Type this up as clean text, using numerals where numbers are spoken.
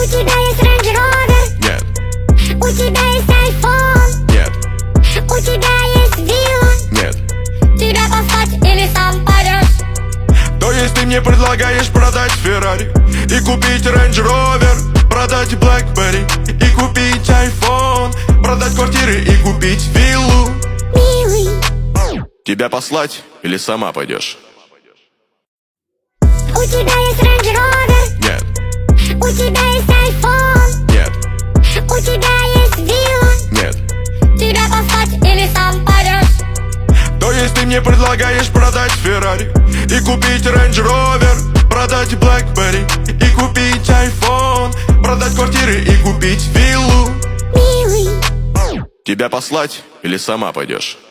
тебя есть Range Rover? Нет. У тебя есть iPhone? Нет. У тебя есть вилла? Нет. Тебя послать или сам пойдешь? То есть ты мне предлагаешь продать Феррари и купить Range Rover, продать Blackberry и купить iPhone, продать квартиры и купить виллу? Милый, Тебя послать или сама пойдешь? у тебя есть Range Rover? Нет. У тебя есть iPhone? Нет. У тебя есть вилла? Нет. Тебя послать или сам пойдешь? То есть ты мне предлагаешь продать Феррари и купить Range Rover, продать Blackberry и купить iPhone, продать квартиры и купить виллу? Милый, Тебя послать или сама пойдешь?